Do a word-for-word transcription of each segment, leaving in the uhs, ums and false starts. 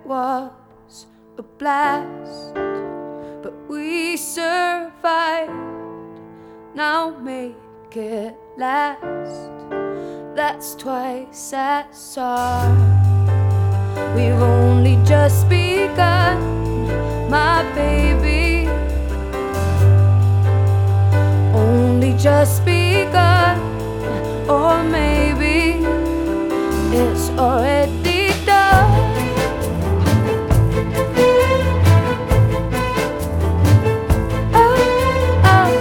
was a blast, but we survived. Now make it last. That's twice as hard. We've only just begun, my baby. Only just begun, or maybe it's already done. Oh, oh.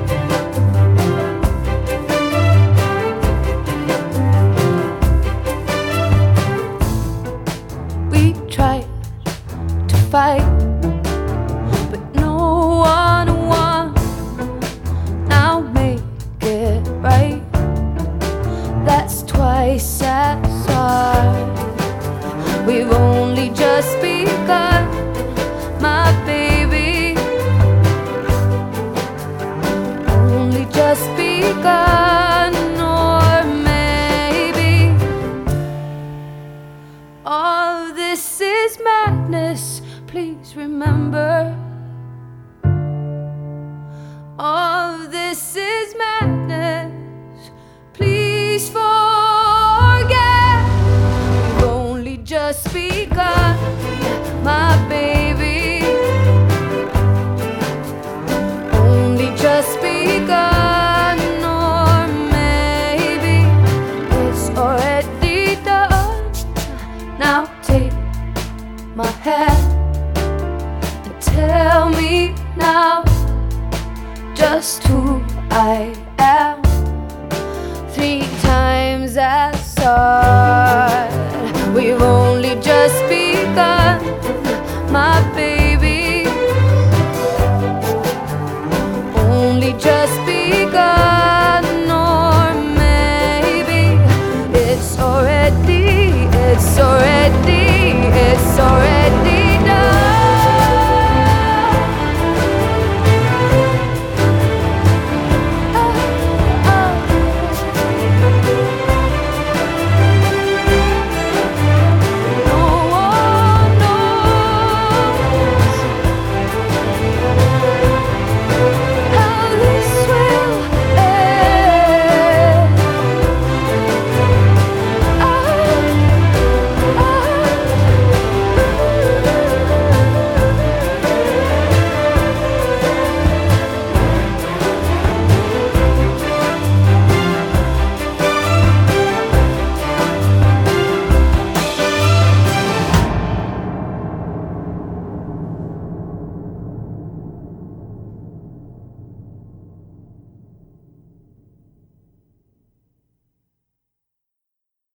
We tried to fight, but no one won. Now make it right. That's twice as hard. We've only just begun, my baby. Only just begun, or maybe all this is madness. Please remember, all this is madness. Please forget, we've only just begun, my baby. Only just begun, or maybe it's already done. Now take my hand and tell me now just who I am. Three times as hard. We've only just begun, my baby. Only just begun, or maybe it's already, it's already, it's already